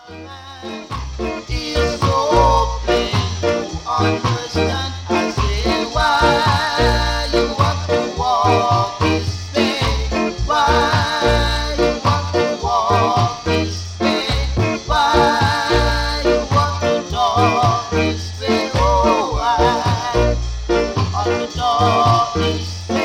Is open to understand. I say why you want to walk this way? Why you want to walk this way? Why you want to talk this way? Oh, why you want to talk this way?